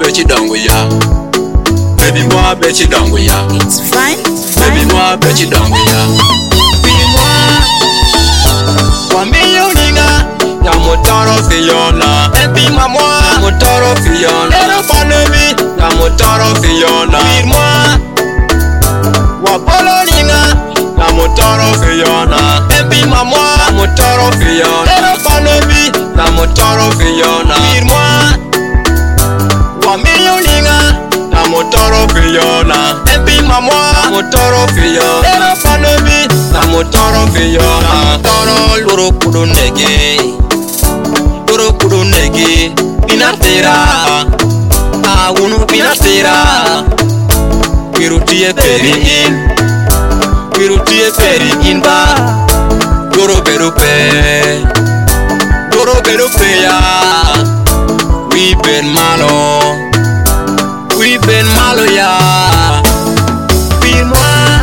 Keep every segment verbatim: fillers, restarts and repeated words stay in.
bechi dango ya. Baby moi bechi dango ya. It's fine. Baby moi bechi dango ya. Baby moi. Kwa miyoninga ya motoro fiona. Baby moi. Ya motoro fiona. Era panebi ya motoro fiona. Baby moi. Wa poloninga ya motoro fiona. Baby moi. Ya motoro fiona. Era panebi ya motoro fiona. Baby moi. Wa miyoninga ya motoro fiona. Baby moi. Motoro fiona. Era panebi ya motoro fiona. Toro loro kudu nege. Loro kudu nege. Pinatera. Ah uno pinatera. Kirutie peri in. Kirutie peri in ba. Loro berupe. Loro berupe ya. We been malo. We been malo ya. Be moi.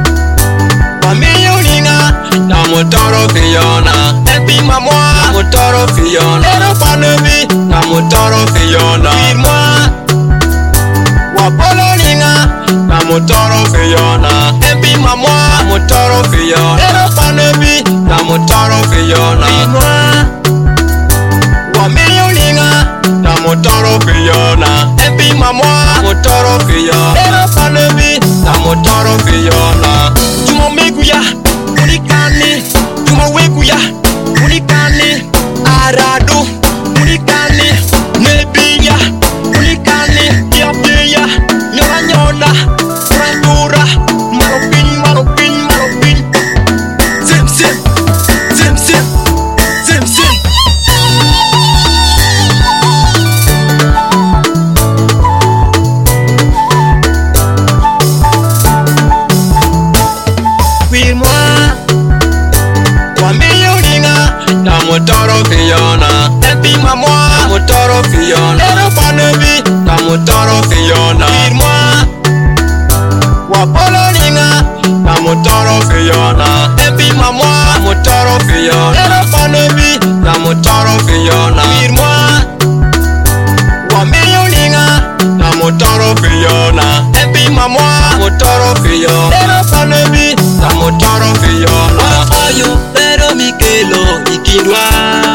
Na motoro fiona, epi mamwa. Motoro fiona, era panebi. Na motoro fiona, bir moi. Wa poloninga. Na motoro fiona, epi mamwa. Motoro fiona, era panebi. Na motoro fiona, bir moi. Wa miyoninga. Na motoro fiona, epi mamwa. Motoro fiona, era panebi. Na motoro fiona. Tumo miguya. Unikani, tuma wekuya. Unikani, arado. Unikani, nebiya. Unikani, yapyeya. Nyora nyona, randura. Maropin, maropin, maropin. Zim zim, zim zim, zim zim. With moi. Na motoro fiona, epi mamwa. Motoro fiona, era panebi. Na motoro fiona, bir moi. Wa poloninga. Na motoro fiona, epi mamwa. Motoro fiona, era panebi. Na motoro fiona, bir moi. Wa miyoninga. Na motoro fiona, epi mamwa. Motoro fiona, era panebi. Na motoro fiona. Ayo pero Mikelo ikidwa.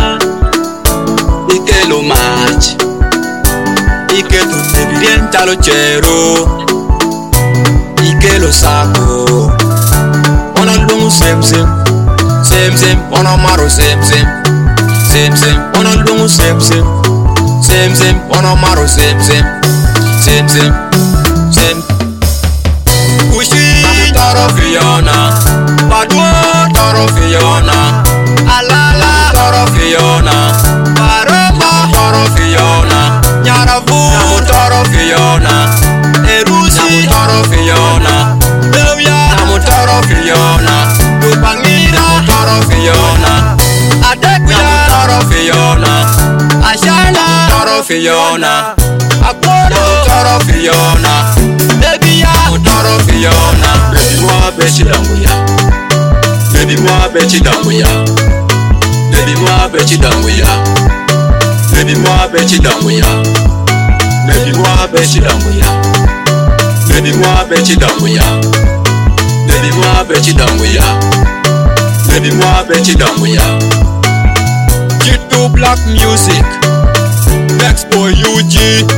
Mikelo match. Iketu nebirien talo chero. Ikelo sako. Ona lungu sem sem. Sem sem. Ona maro sem sem. Sem sem. Ona lungu sem sem. Sem sem. Ona maro sem sem. Sem sem. Sem. Kushi. Toro fiona. Badua toro fiona. Alala toro fiona. Baroma toro fiona. Nyaravu namu toro fiona. Erusi namu toro fiona. Devya namu toro fiona. Dupangira toro fiona. Adekuya namu toro fiona. Ashana toro fiona. Akodo toro fiona. Devya namu toro fiona. Baby moi bechi dango ya. Baby moi bechi dango ya. Baby moi bechi dango ya. Baby moi bechi dango ya. Baby moi bechi dango ya. Baby moi bechi dango ya. Baby moi bechi dango ya. Baby moi bechi dango ya. G two Black Music. Next boy U G.